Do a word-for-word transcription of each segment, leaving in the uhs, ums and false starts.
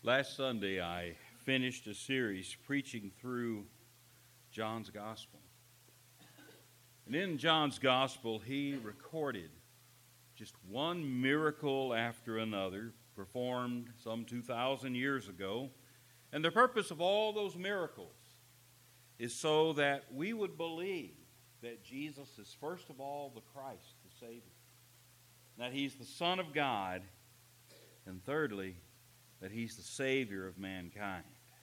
Last Sunday, I finished a series preaching through John's Gospel. And in John's Gospel, he recorded just one miracle after another performed some two thousand years ago. And the purpose of all those miracles is so that we would believe that Jesus is first of all the Christ, the Savior, that he's the Son of God, and thirdly, that he's the Savior of mankind.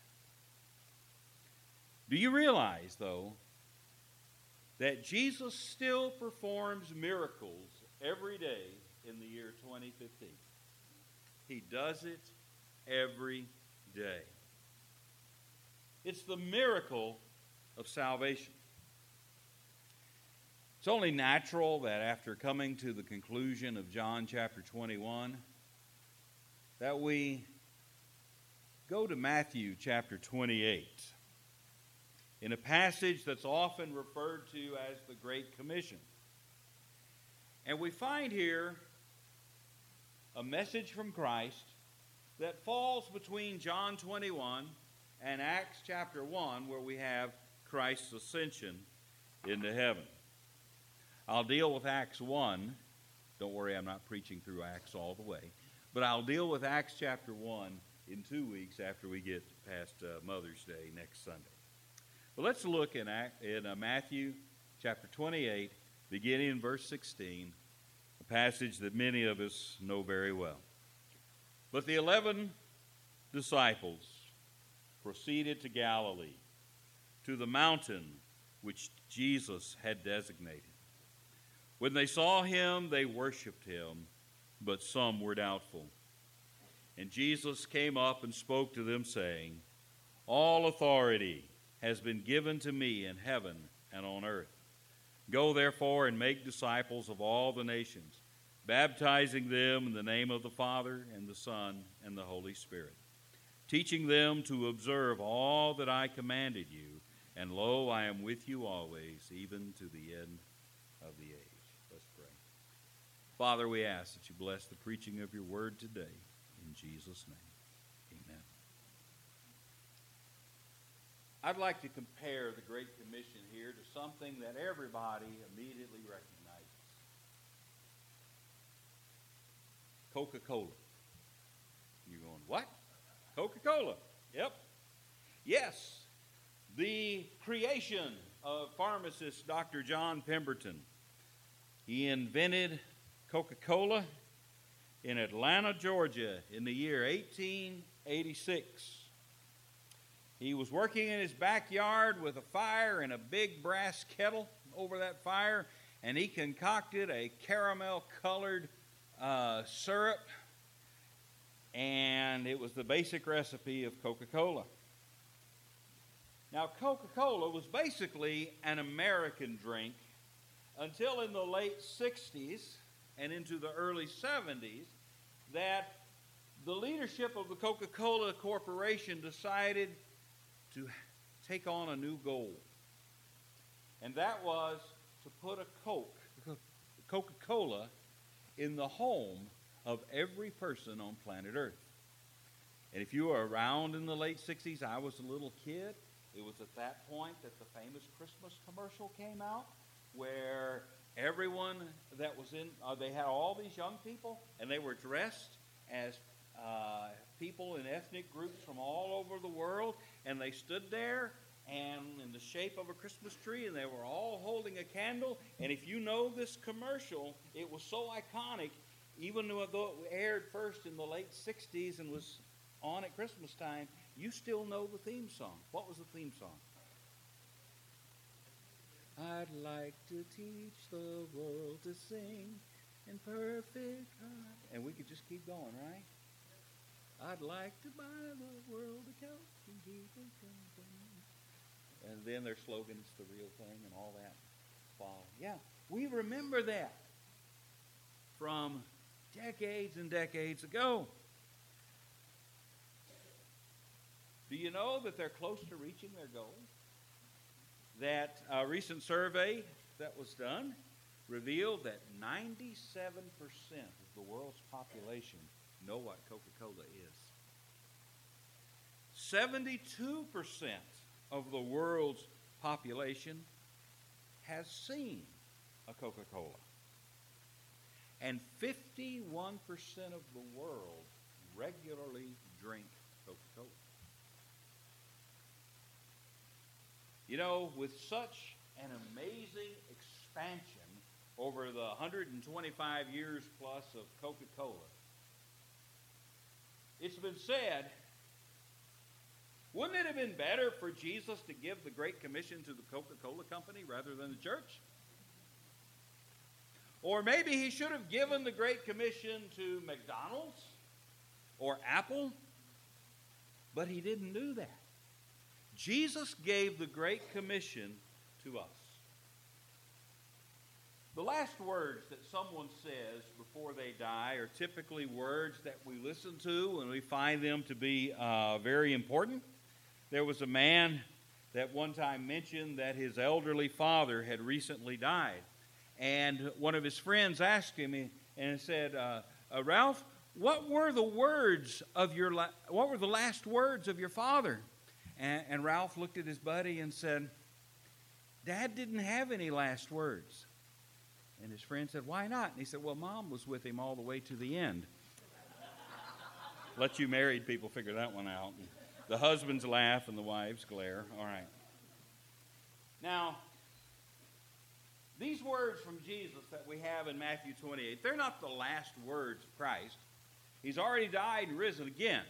Do you realize, though, that Jesus still performs miracles every day in the year twenty fifteen? He does it every day. It's the miracle of salvation. It's only natural that after coming to the conclusion of John chapter twenty-one, that we go to Matthew chapter twenty-eight, in a passage that's often referred to as the Great Commission. And we find here a message from Christ that falls between John twenty-one and Acts chapter one, where we have Christ's ascension into heaven. I'll deal with Acts one. Don't worry, I'm not preaching through Acts all the way. But I'll deal with Acts chapter one in two weeks after we get past uh, Mother's Day next Sunday. But let's look in, Act, in uh, Matthew chapter twenty-eight, beginning in verse sixteen, a passage that many of us know very well. But the eleven disciples proceeded to Galilee, to the mountain which Jesus had designated. When they saw him, they worshipped him, but some were doubtful. And Jesus came up and spoke to them, saying, "All authority has been given to me in heaven and on earth. Go therefore and make disciples of all the nations, baptizing them in the name of the Father and the Son and the Holy Spirit, teaching them to observe all that I commanded you, and lo, I am with you always, even to the end of the age." Let's pray. Father, we ask that you bless the preaching of your word today. In Jesus' name, amen. I'd like to compare the Great Commission here to something that everybody immediately recognizes. Coca-Cola. You're going, what? Coca-Cola. Yep. Yes, the creation of pharmacist Doctor John Pemberton. He invented Coca-Cola in Atlanta, Georgia, in the year eighteen eighty-six. He was working in his backyard with a fire and a big brass kettle over that fire, and he concocted a caramel-colored uh, syrup, and it was the basic recipe of Coca-Cola. Now, Coca-Cola was basically an American drink until in the late sixties and into the early seventies that the leadership of the Coca-Cola Corporation decided to take on a new goal. And that was to put a Coke, Coca-Cola, in the home of every person on planet Earth. And if you were around in the late sixties, I was a little kid. It was at that point that the famous Christmas commercial came out, where everyone that was in, uh, they had all these young people, and they were dressed as uh, people in ethnic groups from all over the world, and they stood there and in the shape of a Christmas tree, and they were all holding a candle. And if you know this commercial, it was so iconic, even though it aired first in the late sixties and was on at Christmas time, you still know the theme song. What was the theme song? I'd like to teach the world to sing in perfect harmony. And we could just keep going, right? I'd like to buy the world a Coke and keep it going. And then their slogan, "It's the real thing," and all that. Fall. Yeah, we remember that from decades and decades ago. Do you know that they're close to reaching their goal? That a recent survey that was done revealed that ninety-seven percent of the world's population know what Coca-Cola is. seventy-two percent of the world's population has seen a Coca-Cola. And fifty-one percent of the world regularly drink Coca-Cola. You know, with such an amazing expansion over the one hundred twenty-five years plus of Coca-Cola, it's been said, wouldn't it have been better for Jesus to give the Great Commission to the Coca-Cola Company rather than the church? Or maybe he should have given the Great Commission to McDonald's or Apple, but he didn't do that. Jesus gave the Great Commission to us. The last words that someone says before they die are typically words that we listen to and we find them to be uh, very important. There was a man that one time mentioned that his elderly father had recently died. And one of his friends asked him and said, uh, uh, Ralph, what were the words of your la- what were the last words of your father? And, and Ralph looked at his buddy and said, Dad didn't have any last words. And his friend said, why not? And he said, well, Mom was with him all the way to the end. Let you married people figure that one out. The husbands laugh and the wives glare. All right. Now, these words from Jesus that we have in Matthew twenty-eight, they're not the last words of Christ. He's already died and risen again.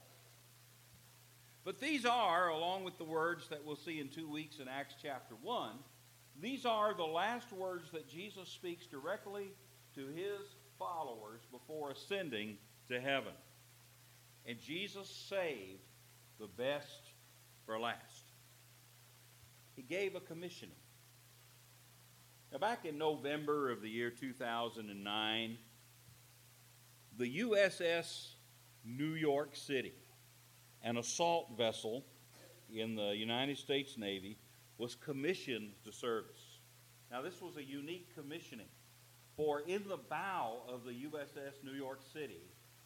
But these are, along with the words that we'll see in two weeks in Acts chapter one, these are the last words that Jesus speaks directly to his followers before ascending to heaven. And Jesus saved the best for last. He gave a commissioning. Now, back in November of the year two thousand nine, the U S S New York City, an assault vessel in the United States Navy, was commissioned to service. Now, this was a unique commissioning, for in the bow of the U S S New York City,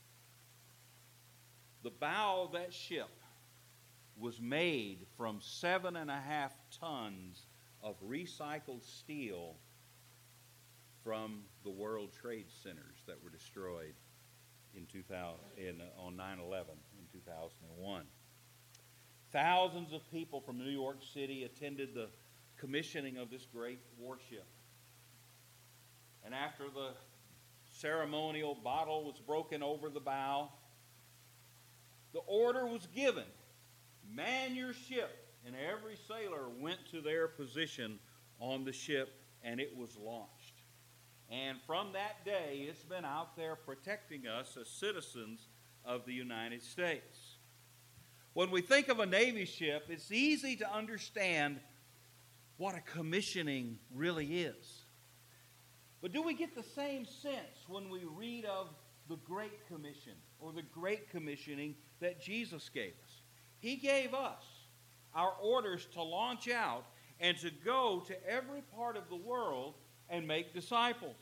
the bow of that ship was made from seven and a half tons of recycled steel from the World Trade Centers that were destroyed in two thousand, in, uh, on nine eleven in two thousand one. Thousands of people from New York City attended the commissioning of this great warship. And after the ceremonial bottle was broken over the bow, the order was given, man your ship, and every sailor went to their position on the ship, and it was launched. And from that day, it's been out there protecting us as citizens of the United States. When we think of a Navy ship, it's easy to understand what a commissioning really is. But do we get the same sense when we read of the Great Commission or the Great Commissioning that Jesus gave us? He gave us our orders to launch out and to go to every part of the world and make disciples.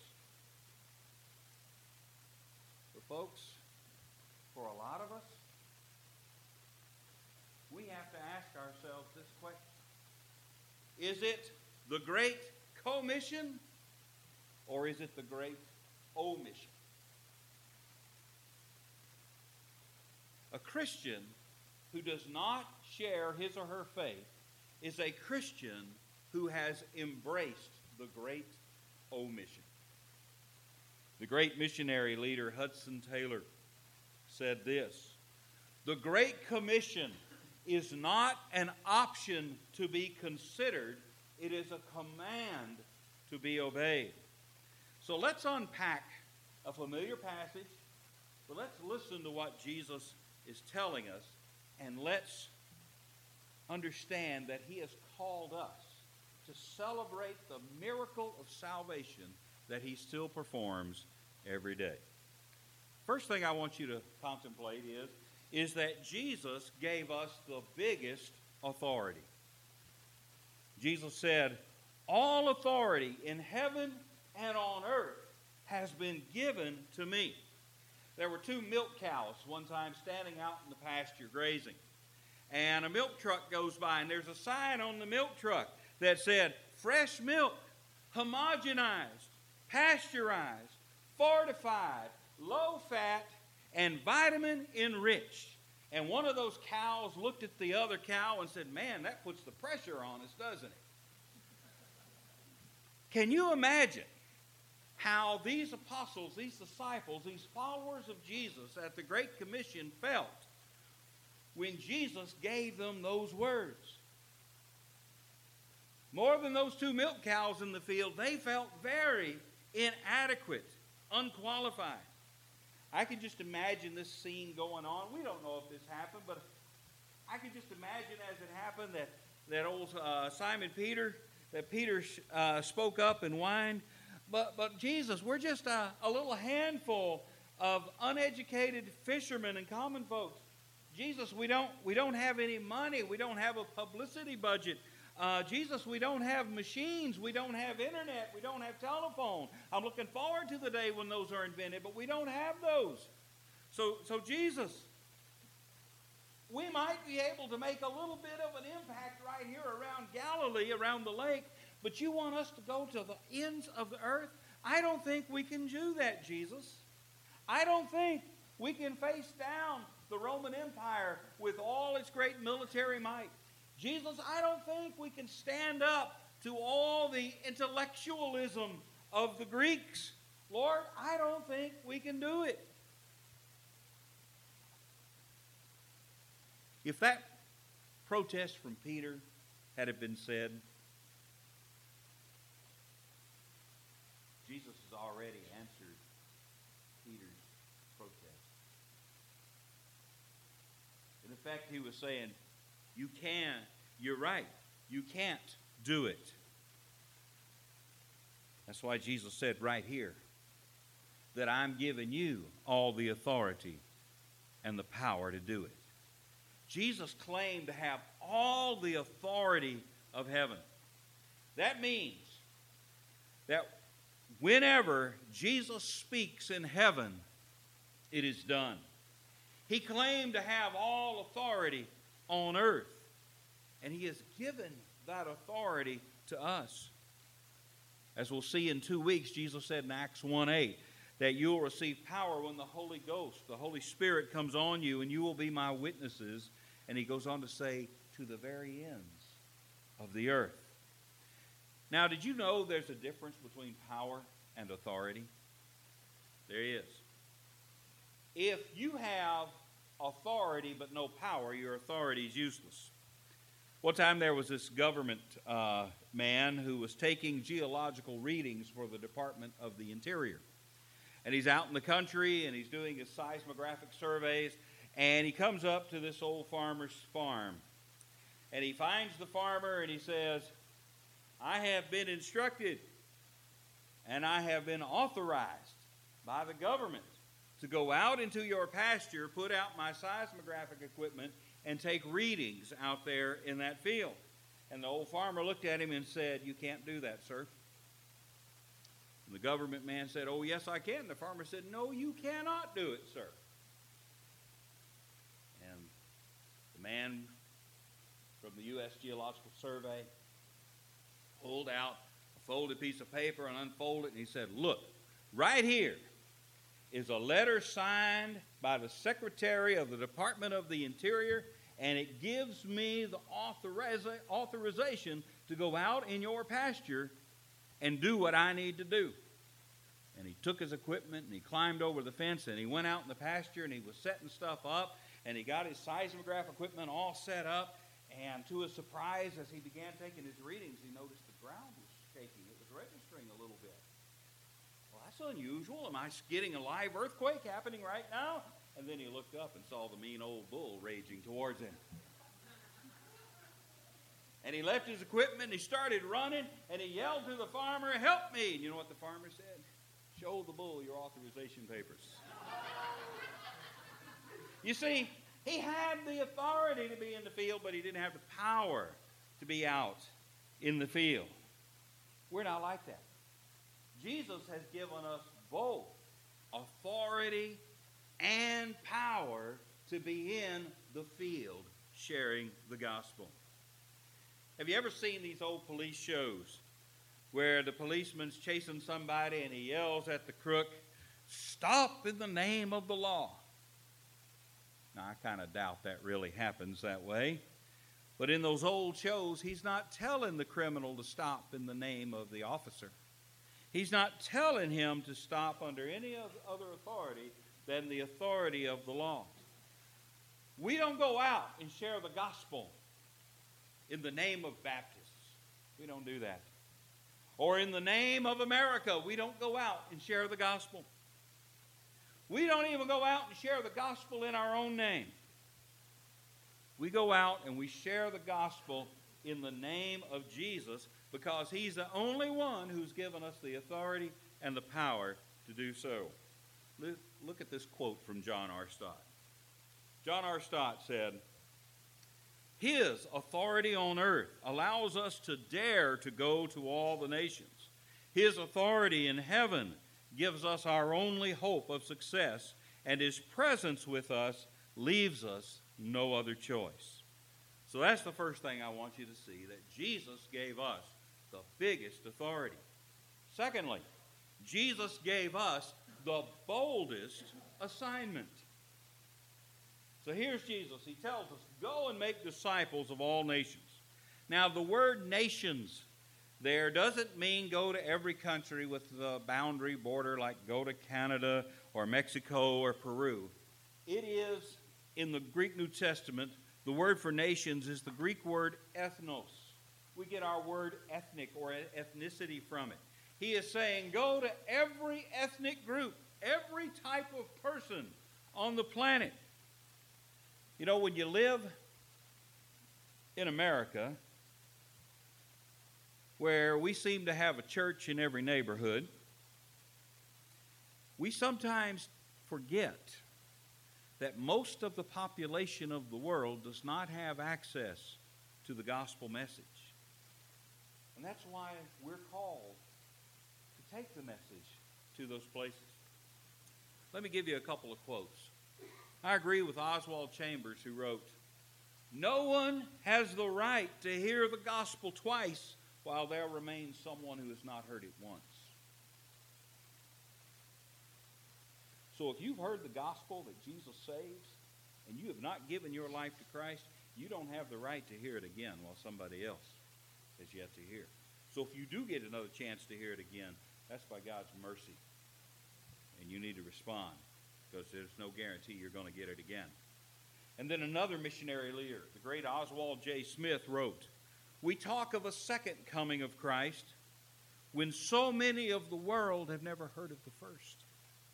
But folks, for a lot of us, we have to ask ourselves this question. Is it the Great Commission or is it the Great Omission? A Christian who does not share his or her faith is a Christian who has embraced the Great Omission. The great missionary leader Hudson Taylor said this: "The Great Commission is not an option to be considered, it is a command to be obeyed." So let's unpack a familiar passage, but let's listen to what Jesus is telling us, and let's understand that he has called us to celebrate the miracle of salvation that he still performs every day. First thing I want you to contemplate is, is that Jesus gave us the biggest authority. Jesus said, "All authority in heaven and on earth has been given to me." There were two milk cows one time standing out in the pasture grazing. and a milk truck goes by, and there's a sign on the milk truck that said, fresh milk, homogenized, pasteurized, fortified, low fat, and vitamin enriched. And one of those cows looked at the other cow and said, man, that puts the pressure on us, doesn't it? Can you imagine how these apostles, these disciples, these followers of Jesus at the Great Commission felt when Jesus gave them those words? More than those two milk cows in the field, they felt very inadequate, unqualified. I can just imagine this scene going on. We don't know if this happened, but I can just imagine as it happened that, that old uh, Simon Peter, that Peter uh, spoke up and whined. But, but Jesus, we're just a, a little handful of uneducated fishermen and common folks. Jesus, we don't, we don't have any money. We don't have a publicity budget. Uh, Jesus, we don't have machines. We don't have internet. We don't have telephone. I'm looking forward to the day when those are invented, but we don't have those. So, so Jesus, we might be able to make a little bit of an impact right here around Galilee, around the lake, but you want us to go to the ends of the earth? I don't think we can do that, Jesus. I don't think we can face down the Roman Empire with all its great military might. Jesus, I don't think we can stand up to all the intellectualism of the Greeks. Lord, I don't think we can do it. If that protest from Peter had it been said, Jesus has already answered Peter's protest. In effect, he was saying, you can, you're right, you can't do it. That's why Jesus said right here that I'm giving you all the authority and the power to do it. Jesus claimed to have all the authority of heaven. That means that whenever Jesus speaks in heaven, it is done. He claimed to have all authority on earth, and he has given that authority to us. As we'll see in two weeks, Jesus said in Acts one eight that you will receive power when the Holy Ghost, the Holy Spirit, comes on you, and you will be my witnesses. And he goes on to say, to the very ends of the earth. Now, did you know there's a difference between power and authority? There is. If you have authority but no power, your authority is useless. One time there was this government uh, man who was taking geological readings for the Department of the Interior. And he's out in the country and he's doing his seismographic surveys, and he comes up to this old farmer's farm. And he finds the farmer and he says, I have been instructed and I have been authorized by the government to go out into your pasture, put out my seismographic equipment, and take readings out there in that field. And the old farmer looked at him and said, you can't do that, sir. And the government man said, oh, yes, I can. The farmer said, no, you cannot do it, sir. And the man from the U S Geological Survey pulled out a folded piece of paper and unfolded it, and he said, look, right here is a letter signed by the Secretary of the Department of the Interior, and it gives me the authoriza- authorization to go out in your pasture and do what I need to do. And he took his equipment and he climbed over the fence and he went out in the pasture and he was setting stuff up, and he got his seismograph equipment all set up, and to his surprise, as he began taking his readings, he noticed the ground was shaking. It was registering a little bit. Well, that's unusual. Am I getting a live earthquake happening right now? And then he looked up and saw the mean old bull raging towards him. And he left his equipment and he started running and he yelled to the farmer, help me. And you know what the farmer said? Show the bull your authorization papers. You see, he had the authority to be in the field, but he didn't have the power to be out in the field. We're not like that. Jesus has given us both authority and power to be in the field sharing the gospel. Have you ever seen these old police shows where the policeman's chasing somebody and he yells at the crook, "Stop in the name of the law"? Now, I kind of doubt that really happens that way. But in those old shows, he's not telling the criminal to stop in the name of the officer. He's not telling him to stop under any other authority than the authority of the law. We don't go out and share the gospel in the name of Baptists. We don't do that. Or in the name of America, we don't go out and share the gospel. We don't even go out and share the gospel in our own name. We go out and we share the gospel in the name of Jesus because he's the only one who's given us the authority and the power to do so. Look at this quote from John R. Stott. John R. Stott said, "His authority on earth allows us to dare to go to all the nations. His authority in heaven gives us our only hope of success, and his presence with us leaves us no other choice." So that's the first thing I want you to see, that Jesus gave us the biggest authority. Secondly, Jesus gave us the boldest assignment. So here's Jesus. He tells us, go and make disciples of all nations. Now, the word nations there doesn't mean go to every country with the boundary border, like go to Canada or Mexico or Peru. It is, in the Greek New Testament, the word for nations is the Greek word ethnos. We get our word ethnic or ethnicity from it. He is saying go to every ethnic group, every type of person on the planet. You know, when you live in America, where we seem to have a church in every neighborhood, we sometimes forget that most of the population of the world does not have access to the gospel message. And that's why we're called to take the message to those places. Let me give you a couple of quotes. I agree with Oswald Chambers, who wrote, "No one has the right to hear the gospel twice while there remains someone who has not heard it once." So if you've heard the gospel that Jesus saves and you have not given your life to Christ, you don't have the right to hear it again while somebody else has yet to hear. So if you do get another chance to hear it again, that's by God's mercy. And you need to respond, because there's no guarantee you're going to get it again. And then another missionary leader, the great Oswald J. Smith, wrote, "We talk of a second coming of Christ when so many of the world have never heard of the first."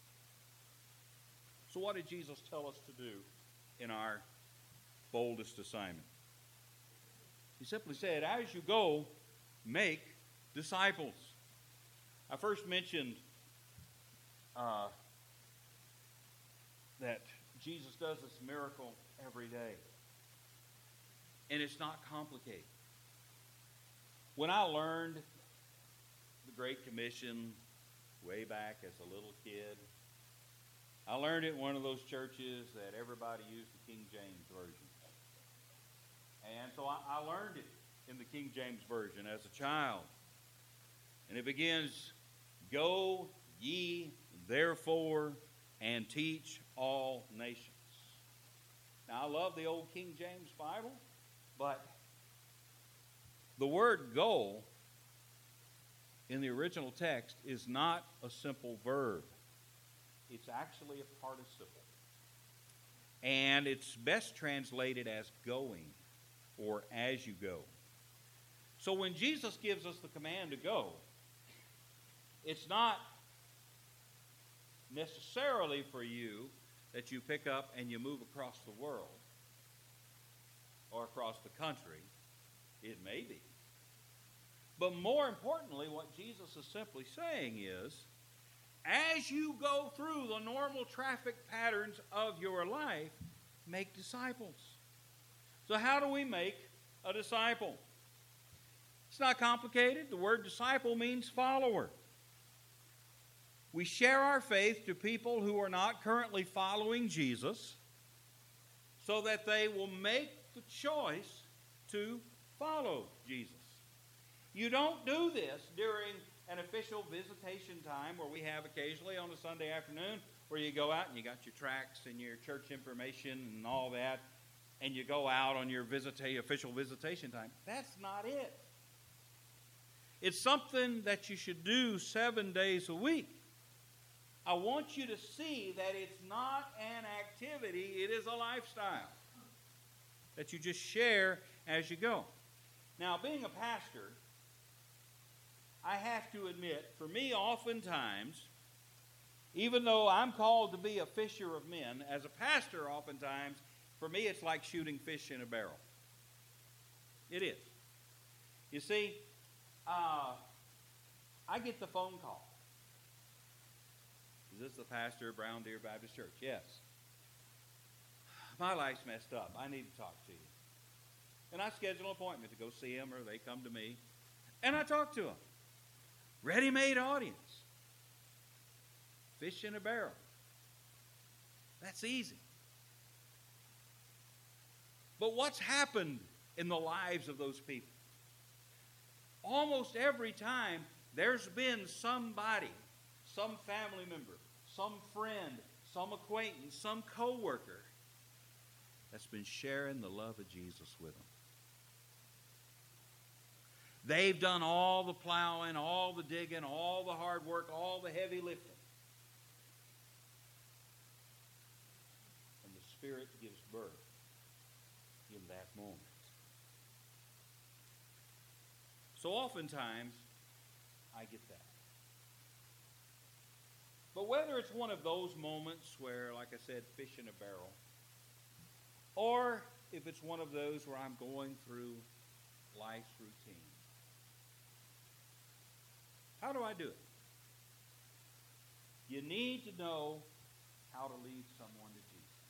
So what did Jesus tell us to do in our boldest assignment? He simply said, as you go, make disciples. I first mentioned uh, that Jesus does this miracle every day. And it's not complicated. When I learned the Great Commission way back as a little kid, I learned it in one of those churches that everybody used the King James Version. And so I, I learned it in the King James Version as a child. And it begins, "Go ye therefore and teach all nations." Now, I love the old King James Bible, but the word "go" in the original text is not a simple verb. It's actually a participle. And it's best translated as going or as you go. So when Jesus gives us the command to go, it's not necessarily for you that you pick up and you move across the world or across the country. It may be. But more importantly, what Jesus is simply saying is, as you go through the normal traffic patterns of your life, make disciples. So how do we make a disciple? It's not complicated. The word disciple means follower. We share our faith to people who are not currently following Jesus so that they will make the choice to follow Jesus. You don't do this during an official visitation time where we have occasionally on a Sunday afternoon where you go out and you got your tracts and your church information and all that, and you go out on your visita- official visitation time. That's not it. It's something that you should do seven days a week. I want you to see that it's not an activity, it is a lifestyle that you just share as you go. Now, being a pastor, I have to admit, for me, oftentimes, even though I'm called to be a fisher of men, as a pastor, oftentimes, for me, it's like shooting fish in a barrel. It is. You see, uh, I get the phone call. Is this the pastor of Brown Deer Baptist Church? Yes. My life's messed up. I need to talk to you. And I schedule an appointment to go see them, or they come to me, and I talk to them. Ready-made audience. Fish in a barrel. That's easy. But what's happened in the lives of those people? Almost every time there's been somebody, some family member, some friend, some acquaintance, some coworker that's been sharing the love of Jesus with them. They've done all the plowing, all the digging, all the hard work, all the heavy lifting. And the Spirit gives birth in that moment. So oftentimes, I get that. But whether it's one of those moments where, like I said, fish in a barrel, or if it's one of those where I'm going through life's routine, how do I do it? You need to know how to lead someone to Jesus.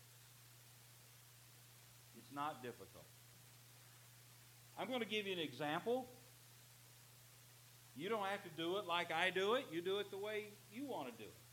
It's not difficult. I'm going to give you an example. You don't have to do it like I do it. You do it the way you want to do it.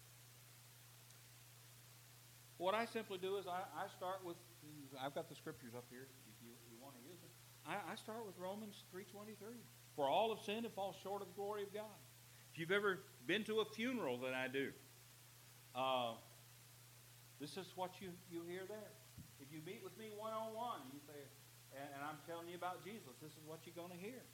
What I simply do is I, I start with, I've got the scriptures up here if you, you want to use them. I, I start with Romans three twenty-three. For all have sinned and fall short of the glory of God. If you've ever been to a funeral that I do, uh, this is what you, you hear there. If you meet with me one-on-one, you say, and, and I'm telling you about Jesus, this is what you're going to hear.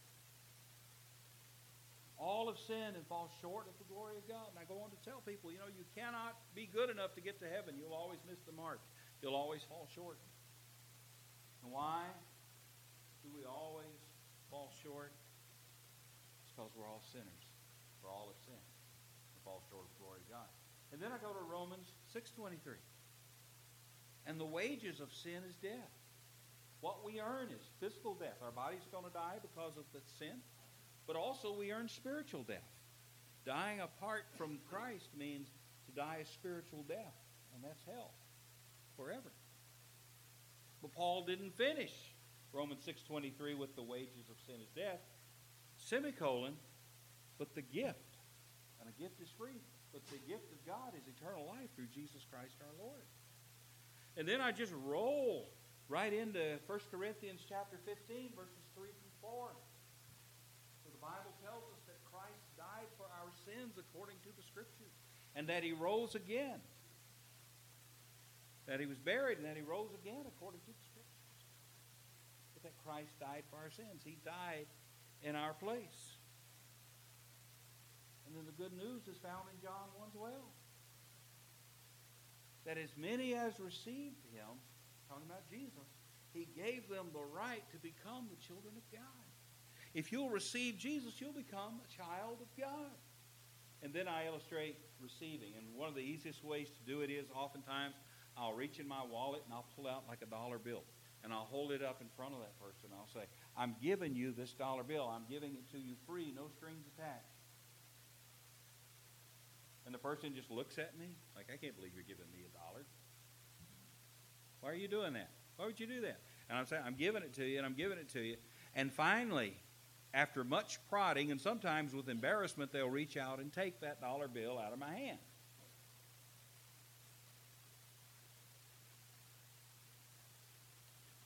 All have sinned and fall short of the glory of God. And I go on to tell people, you know, you cannot be good enough to get to heaven. You'll always miss the mark. You'll always fall short. And why do we always fall short? It's because we're all sinners. For all have sinned and fall short of the glory of God. And then I go to Romans six twenty-three. And the wages of sin is death. What we earn is physical death. Our body's going to die because of the sin. But also we earn spiritual death. Dying apart from Christ means to die a spiritual death. And that's hell. Forever. But Paul didn't finish Romans six twenty-three with the wages of sin is death. Semicolon. But the gift. And a gift is free. But the gift of God is eternal life through Jesus Christ our Lord. And then I just roll right into First Corinthians chapter fifteen, verses three through four. So the Bible tells us that Christ died for our sins according to the Scriptures, and that He rose again. That He was buried and that He rose again according to the Scriptures. But that Christ died for our sins. He died in our place. And then the good news is found in John one twelve. That as many as received Him, talking about Jesus, He gave them the right to become the children of God. If you'll receive Jesus, you'll become a child of God. And then I illustrate receiving. And one of the easiest ways to do it is oftentimes I'll reach in my wallet and I'll pull out like a dollar bill. And I'll hold it up in front of that person. I'll say, I'm giving you this dollar bill. I'm giving it to you free, no strings attached. And the person just looks at me like, I can't believe you're giving me a dollar. Why are you doing that? Why would you do that? And I'm saying, I'm giving it to you, and I'm giving it to you. And finally, after much prodding, and sometimes with embarrassment, they'll reach out and take that dollar bill out of my hand.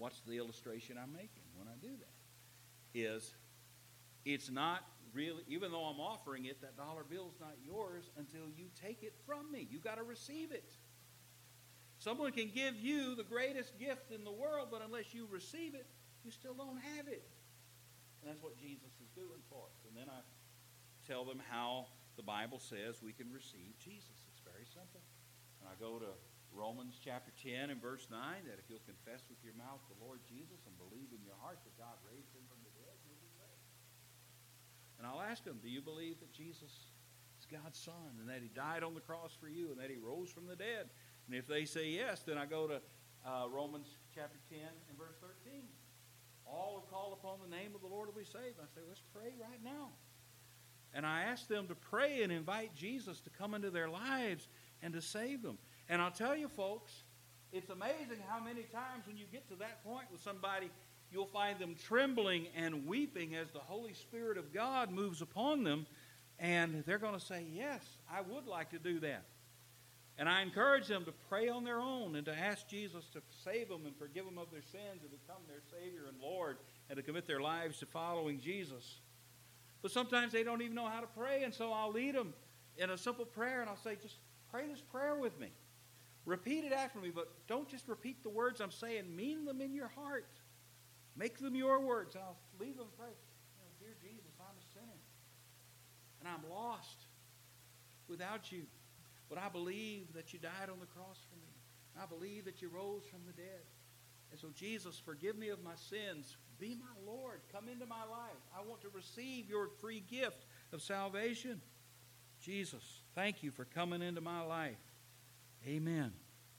What's the illustration I'm making when I do that? Is it's not really, even though I'm offering it, that dollar bill's not yours until you take it from me. You got to receive it. Someone can give you the greatest gift in the world, but unless you receive it, you still don't have it. And that's what Jesus is doing for us. And then I tell them how the Bible says we can receive Jesus. It's very simple. And I go to Romans chapter ten and verse nine, that if you'll confess with your mouth the Lord Jesus and believe in your heart that God raised him from the dead, you'll be saved. And I'll ask them, do you believe that Jesus is God's Son and that he died on the cross for you and that he rose from the dead? And if they say yes, then I go to uh, Romans chapter ten and verse thirteen. All who call upon the name of the Lord will be saved. I say, let's pray right now. And I ask them to pray and invite Jesus to come into their lives and to save them. And I'll tell you, folks, it's amazing how many times when you get to that point with somebody, you'll find them trembling and weeping as the Holy Spirit of God moves upon them. And they're going to say, yes, I would like to do that. And I encourage them to pray on their own and to ask Jesus to save them and forgive them of their sins and become their Savior and Lord and to commit their lives to following Jesus. But sometimes they don't even know how to pray, and so I'll lead them in a simple prayer, and I'll say, just pray this prayer with me. Repeat it after me, but don't just repeat the words I'm saying. Mean them in your heart. Make them your words. And I'll leave them and pray. You know, dear Jesus, I'm a sinner, and I'm lost without you. But I believe that you died on the cross for me. I believe that you rose from the dead. And so, Jesus, forgive me of my sins. Be my Lord. Come into my life. I want to receive your free gift of salvation. Jesus, thank you for coming into my life. Amen.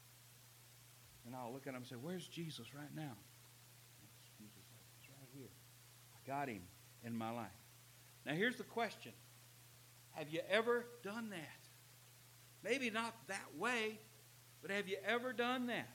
And I'll look at him and say, where's Jesus right now? Jesus, he's right here. I got him in my life. Now, here's the question. Have you ever done that? Maybe not that way, but have you ever done that?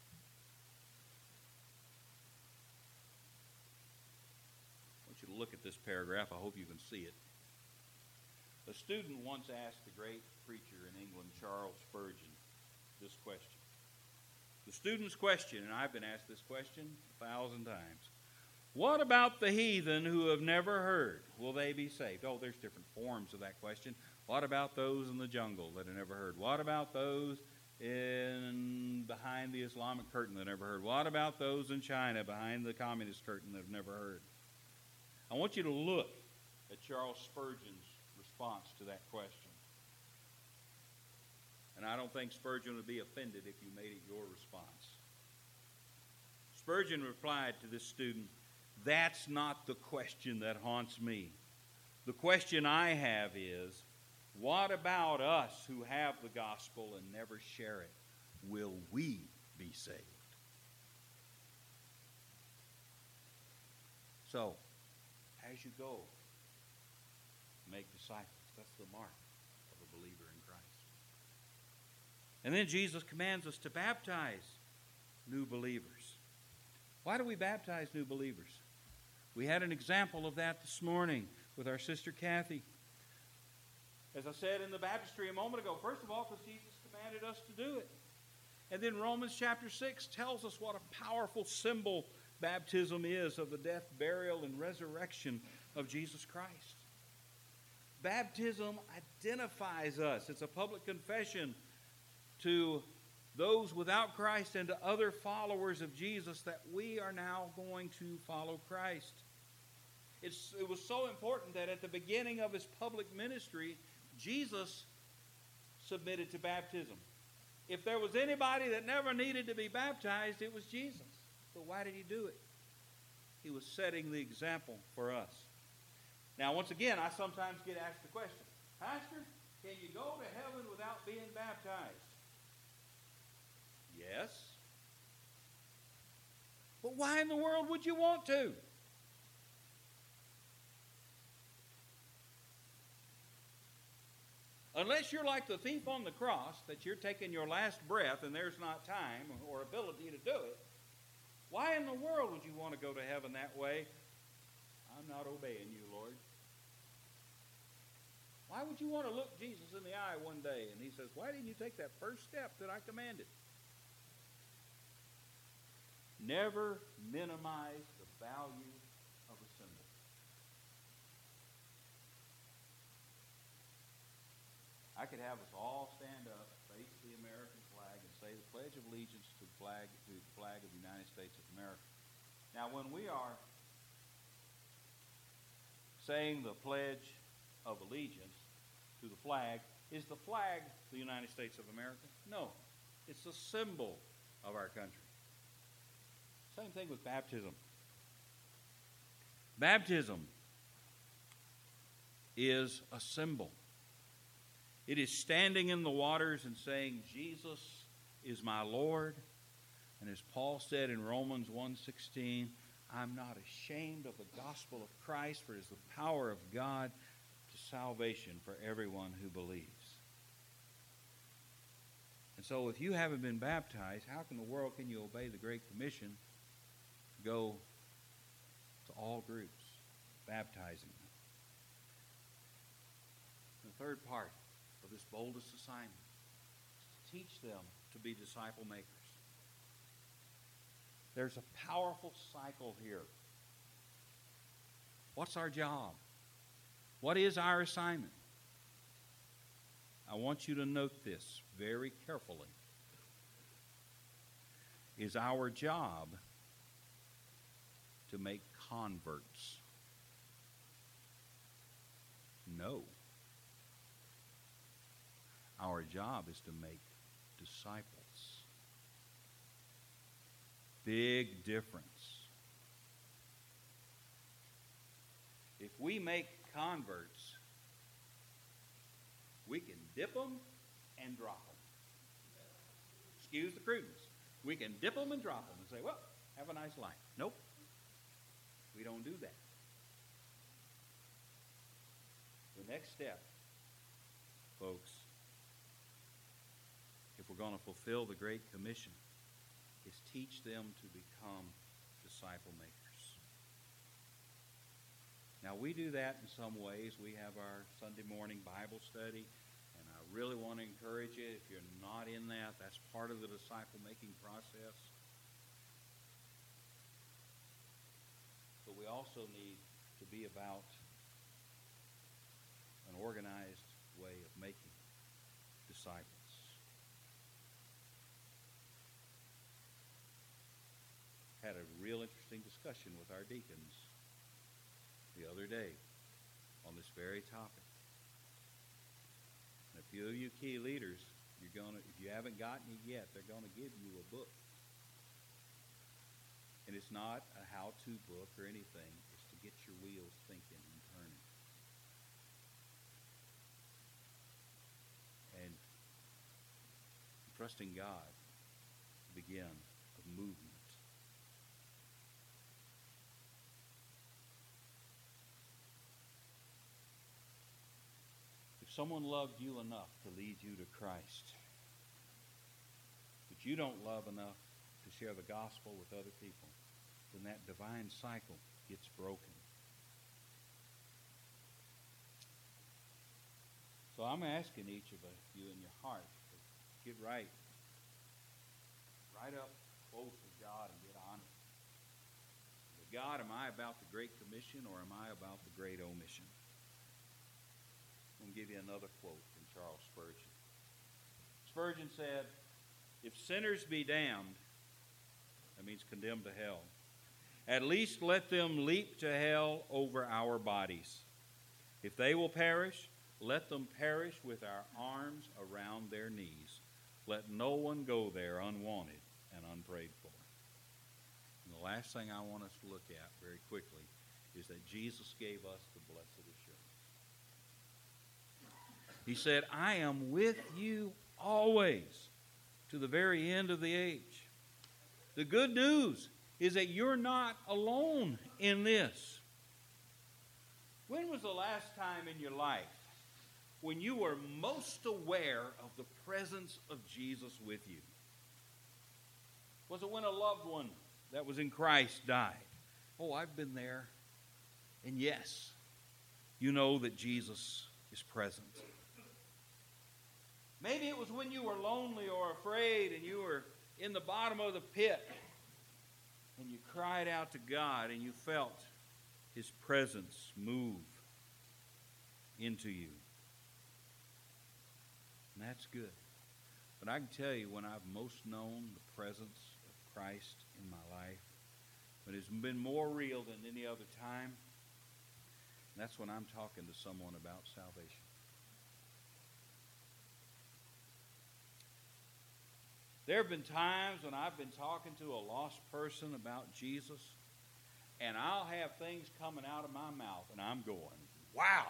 I want you to look at this paragraph. I hope you can see it. A student once asked the great preacher in England, Charles Spurgeon, this question. The student's question, and I've been asked this question a thousand times. What about the heathen who have never heard? Will they be saved? Oh, there's different forms of that question. What about those in the jungle that have never heard? What about those in behind the Islamic curtain that never heard? What about those in China behind the communist curtain that have never heard? I want you to look at Charles Spurgeon's response to that question. And I don't think Spurgeon would be offended if you made it your response. Spurgeon replied to this student, that's not the question that haunts me. The question I have is, what about us who have the gospel and never share it? Will we be saved? So, as you go, make disciples. That's the mark of a believer in Christ. And then Jesus commands us to baptize new believers. Why do we baptize new believers? We had an example of that this morning with our sister Kathy. As I said in the baptistry a moment ago, first of all, because Jesus commanded us to do it. And then Romans chapter six tells us what a powerful symbol baptism is of the death, burial, and resurrection of Jesus Christ. Baptism identifies us. It's a public confession to those without Christ and to other followers of Jesus that we are now going to follow Christ. It's, it was so important that at the beginning of his public ministry, Jesus submitted to baptism. If there was anybody that never needed to be baptized, it was Jesus. So why did he do it? He was setting the example for us. Now, once again, I sometimes get asked the question, Pastor, can you go to heaven without being baptized? Yes. But why in the world would you want to? Unless you're like the thief on the cross, that you're taking your last breath and there's not time or ability to do it, why in the world would you want to go to heaven that way? I'm not obeying you, Lord. Why would you want to look Jesus in the eye one day and he says, why didn't you take that first step that I commanded? Never minimize the value of a symbol. I could have us all stand up, face the American flag, and say the Pledge of Allegiance to the flag, to the flag of the United States of America. Now, when we are saying the Pledge of Allegiance to the flag, is the flag the United States of America? No. It's a symbol of our country. Same thing with baptism. Baptism is a symbol. It is standing in the waters and saying, Jesus is my Lord. And as Paul said in Romans one sixteen, I'm not ashamed of the gospel of Christ, for it is the power of God to salvation for everyone who believes. And so if you haven't been baptized, how in the world can you obey the Great Commission to go to all groups, baptizing them? The third part of this boldest assignment is to teach them to be disciple makers. There's a powerful cycle here. What's our job? What is our assignment? I want you to note this very carefully. Is our job to make converts? No. Our job is to make disciples. Big difference. If we make converts, we can dip them and drop them. Excuse the crudeness. We can dip them and drop them and say, well, have a nice life. Nope. We don't do that. The next step, folks, if we're going to fulfill the Great Commission, is teach them to become disciple makers. Now, we do that in some ways. We have our Sunday morning Bible study, and I really want to encourage you, if you're not in that, that's part of the disciple-making process. But we also need to be about an organized way of making disciples. Had a real interesting discussion with our deacons the other day on this very topic. And a few of you key leaders, you're gonna, if you haven't gotten it yet, they're going to give you a book. And it's not a how-to book or anything. It's to get your wheels thinking and turning. And trusting God to begin a movement. Someone loved you enough to lead you to Christ, but you don't love enough to share the gospel with other people, then that divine cycle gets broken. So I'm asking each of you in your heart to get right. Right up close with God and get honest. With God, am I about the Great Commission or am I about the Great Omission? I'm going to give you another quote from Charles Spurgeon. Spurgeon said, if sinners be damned, that means condemned to hell, at least let them leap to hell over our bodies. If they will perish, let them perish with our arms around their knees. Let no one go there unwanted and unprayed for. And the last thing I want us to look at very quickly is that Jesus gave us the blessed assurance. He said, I am with you always to the very end of the age. The good news is that you're not alone in this. When was the last time in your life when you were most aware of the presence of Jesus with you? Was it when a loved one that was in Christ died? Oh, I've been there. And yes, you know that Jesus is present. Maybe it was when you were lonely or afraid and you were in the bottom of the pit and you cried out to God and you felt His presence move into you. And that's good. But I can tell you, when I've most known the presence of Christ in my life, when it's been more real than any other time, that's when I'm talking to someone about salvation. There have been times when I've been talking to a lost person about Jesus, and I'll have things coming out of my mouth, and I'm going, wow.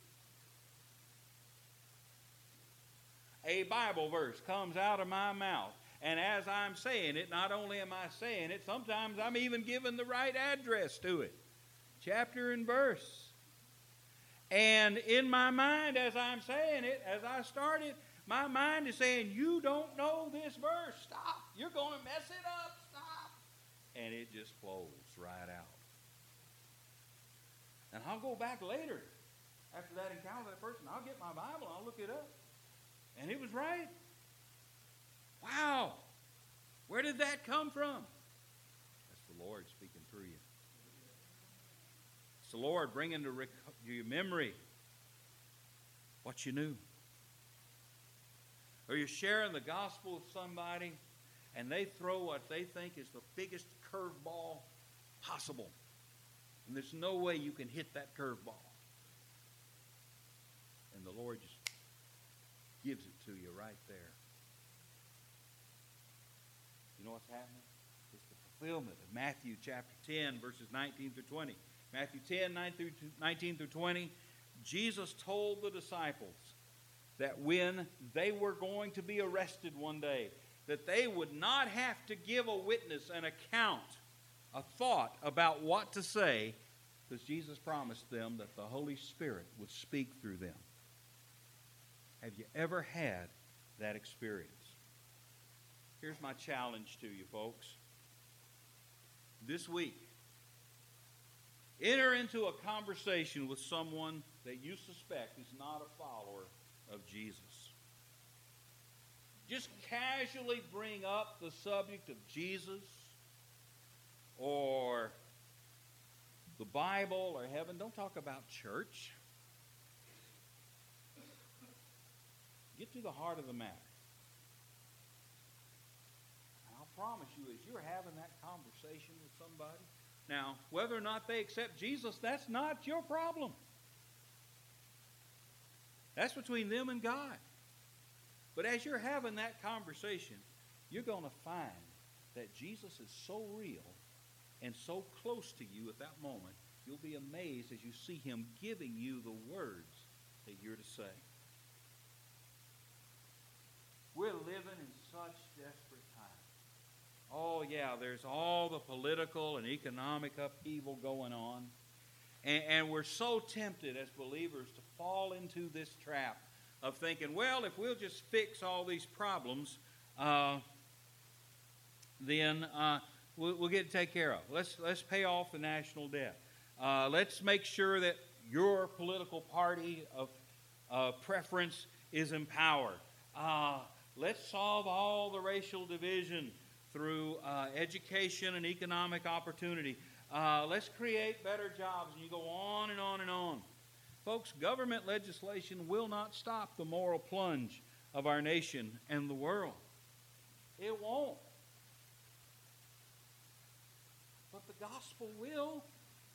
A Bible verse comes out of my mouth, and as I'm saying it, not only am I saying it, sometimes I'm even giving the right address to it, chapter and verse. And in my mind, as I'm saying it, as I start it, my mind is saying, you don't know this verse. Stop. You're going to mess it up. Stop. And it just flows right out. And I'll go back later after that encounter with that person. I'll get my Bible and I'll look it up. And it was right. Wow. Where did that come from? That's the Lord speaking through you. It's the Lord bringing to rec- your memory what you knew. Or you're sharing the gospel with somebody and they throw what they think is the biggest curveball possible. And there's no way you can hit that curveball. And the Lord just gives it to you right there. You know what's happening? It's the fulfillment of Matthew chapter ten, verses nineteen through twenty. Matthew ten, nineteen through twenty, Jesus told the disciples that when they were going to be arrested one day, that they would not have to give a witness an account, a thought about what to say, because Jesus promised them that the Holy Spirit would speak through them. Have you ever had that experience? Here's my challenge to you, folks. This week, enter into a conversation with someone that you suspect is not a follower of Jesus. Just casually bring up the subject of Jesus or the Bible or heaven. Don't talk about church. Get to the heart of the matter. And I'll promise you, as you're having that conversation with somebody, now, whether or not they accept Jesus, that's not your problem. That's between them and God. But as you're having that conversation, you're going to find that Jesus is so real and so close to you at that moment, you'll be amazed as you see Him giving you the words that you're to say. We're living in such desperate times. Oh, yeah, there's all the political and economic upheaval going on. And, and we're so tempted as believers to fall into this trap of thinking, well, if we'll just fix all these problems, uh, then uh, we'll, we'll get it taken care of. Let's, let's pay off the national debt. Uh, let's make sure that your political party of uh, preference is in power. Uh, let's solve all the racial division through uh, education and economic opportunity. Uh, let's create better jobs. And you go on and on and on. Folks, government legislation will not stop the moral plunge of our nation and the world. It won't. But the gospel will.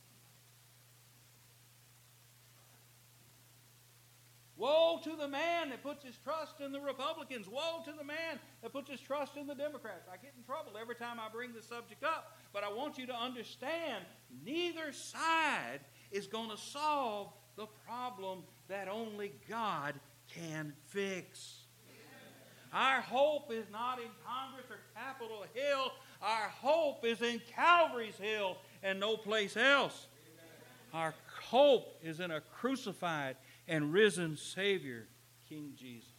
Woe to the man that puts his trust in the Republicans. Woe to the man that puts his trust in the Democrats. I get in trouble every time I bring the subject up, but I want you to understand neither side is going to solve the problem that only God can fix. Our hope is not in Congress or Capitol Hill. Our hope is in Calvary's Hill and no place else. Our hope is in a crucified and risen Savior, King Jesus.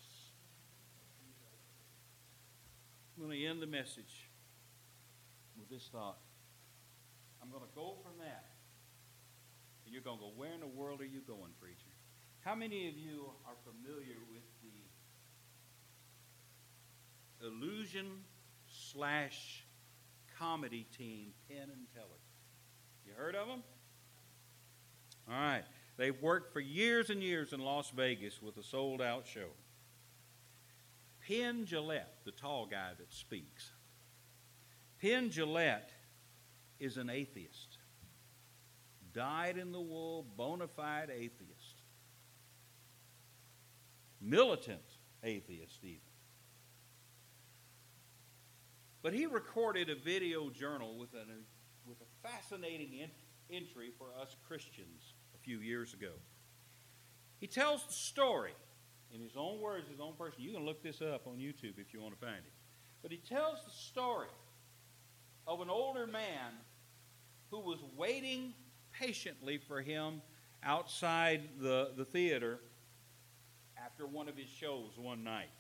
I'm going to end the message with this thought. I'm going to go from that. And you're going to go, where in the world are you going, preacher? How many of you are familiar with the illusion slash comedy team, Penn and Teller. You heard of them? All right. They've worked for years and years in Las Vegas with a sold-out show. Penn Jillette, the tall guy that speaks. Penn Jillette is an atheist. Dyed-in-the-wool, bona fide atheist. Militant atheist, even. But he recorded a video journal with, an, with a fascinating in, entry for us Christians a few years ago. He tells the story in his own words, his own person. You can look this up on YouTube if you want to find it. But he tells the story of an older man who was waiting patiently for him outside the, the theater after one of his shows one night.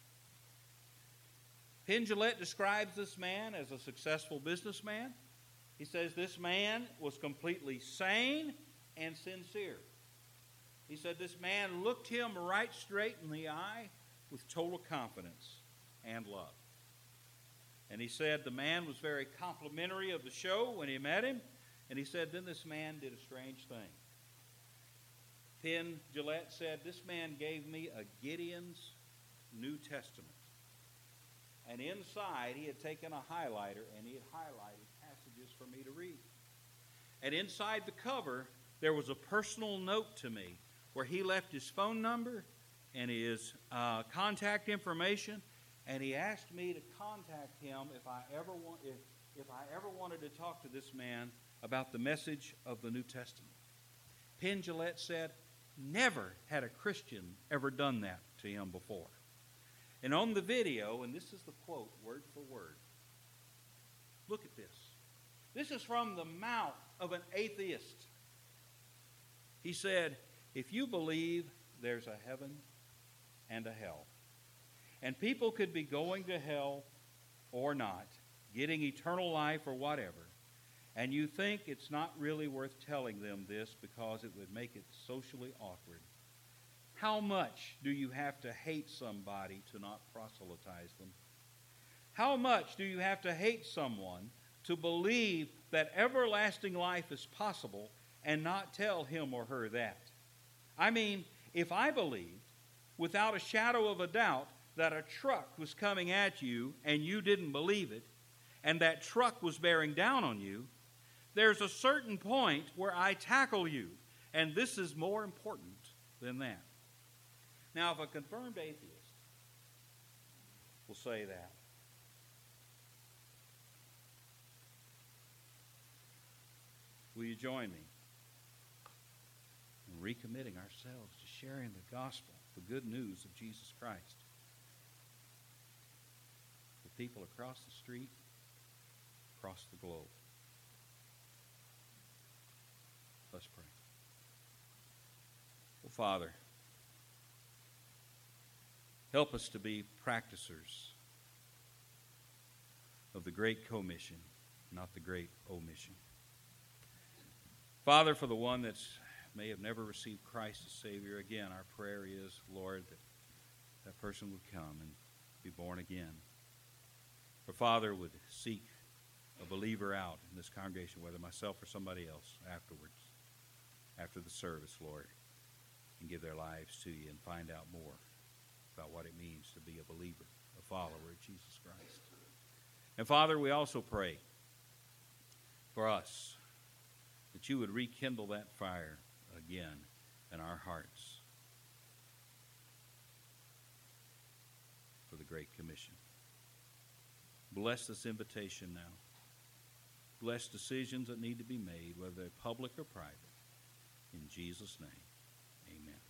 Penn Jillette describes this man as a successful businessman. He says this man was completely sane and sincere. He said this man looked him right straight in the eye with total confidence and love. And he said the man was very complimentary of the show when he met him. And he said then this man did a strange thing. Penn Jillette said, this man gave me a Gideon's New Testament. And inside he had taken a highlighter and he had highlighted passages for me to read. And inside the cover there was a personal note to me where he left his phone number and his uh, contact information, and he asked me to contact him if I ever want, if, if I ever wanted to talk to this man about the message of the New Testament. Penn Jillette said, never had a Christian ever done that to him before. And on the video, and this is the quote, word for word, look at this. This is from the mouth of an atheist. He said, if you believe there's a heaven and a hell, and people could be going to hell or not, getting eternal life or whatever, and you think it's not really worth telling them this because it would make it socially awkward, how much do you have to hate somebody to not proselytize them? How much do you have to hate someone to believe that everlasting life is possible and not tell him or her that? I mean, if I believed without a shadow of a doubt that a truck was coming at you and you didn't believe it, and that truck was bearing down on you, there's a certain point where I tackle you, and this is more important than that. Now, if a confirmed atheist will say that, will you join me in recommitting ourselves to sharing the gospel, the good news of Jesus Christ, with people across the street, across the globe? Let's pray. Well, Father, help us to be practicers of the great commission, not the great omission. Father, for the one that may have never received Christ as Savior, again, our prayer is, Lord, that that person would come and be born again. For Father would seek a believer out in this congregation, whether myself or somebody else, afterwards, after the service, Lord, and give their lives to you and find out more about what it means to be a believer, a follower of Jesus Christ. And Father, we also pray for us that you would rekindle that fire again in our hearts for the Great Commission. Bless this invitation now. Bless decisions that need to be made, whether they're public or private. In Jesus' name, amen.